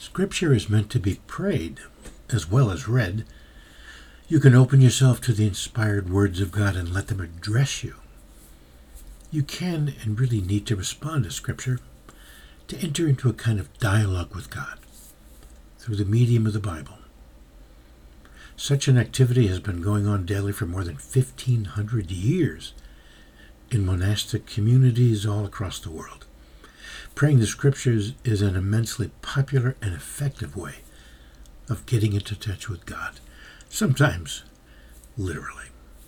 Scripture is meant to be prayed as well as read. You can open yourself to the inspired words of God and let them address you. You can and really need to respond to Scripture, to enter into a kind of dialogue with God through the medium of the Bible. Such an activity has been going on daily for more than 1,500 years in monastic communities all across the world. Praying the Scriptures is an immensely popular and effective way of getting into touch with God, sometimes literally.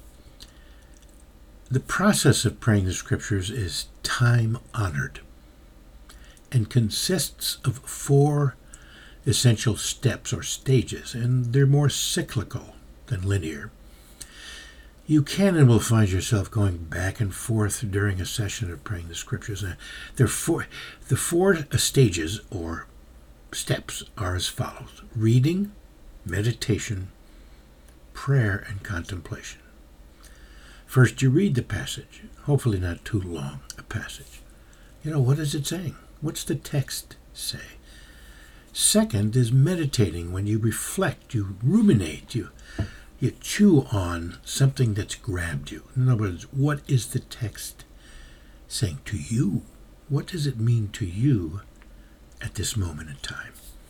The process of praying the Scriptures is time-honored and consists of 4 essential steps or stages, and they're more cyclical than linear. You can and will find yourself going back and forth during a session of praying the Scriptures. The 4 stages or steps are as follows: reading, meditation, prayer, and contemplation. First, you read the passage, hopefully not too long a passage. What is it saying? What's the text say? Second is meditating, when you reflect, you ruminate, you chew on something that's grabbed you. In other words, what is the text saying to you? What does it mean to you at this moment in time?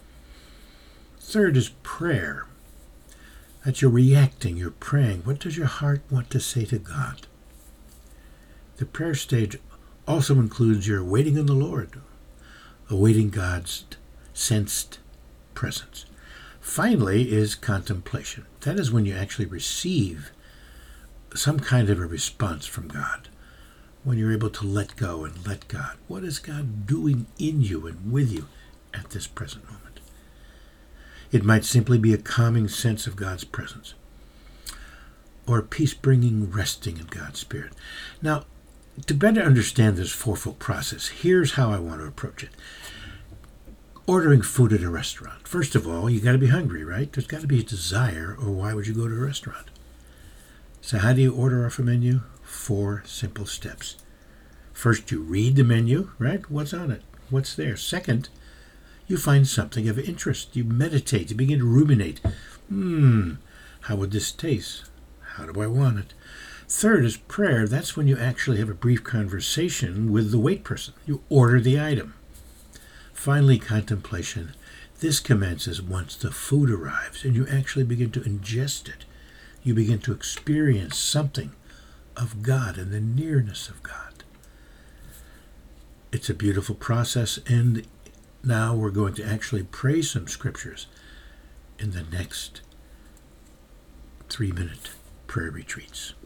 Third is prayer. That you're reacting, you're praying. What does your heart want to say to God? The prayer stage also includes your waiting on the Lord, awaiting God's sensed presence. Finally is contemplation. That is when you actually receive some kind of a response from God, when you're able to let go and let God. What is God doing in you and with you at this present moment? It might simply be a calming sense of God's presence, or peace-bringing resting in God's Spirit. Now, to better understand this fourfold process, here's how I want to approach it. Ordering food at a restaurant. First of all, you got to be hungry, right? There's got to be a desire, or why would you go to a restaurant? So how do you order off a menu? 4 simple steps. First, you read the menu, right? What's on it? What's there? Second, you find something of interest. You meditate. You begin to ruminate. How would this taste? How do I want it? Third is prayer. That's when you actually have a brief conversation with the wait person. You order the item. Finally, contemplation. This commences once the food arrives and you actually begin to ingest it. You begin to experience something of God and the nearness of God. It's a beautiful process, and now we're going to actually pray some Scriptures in the next 3-minute prayer retreats.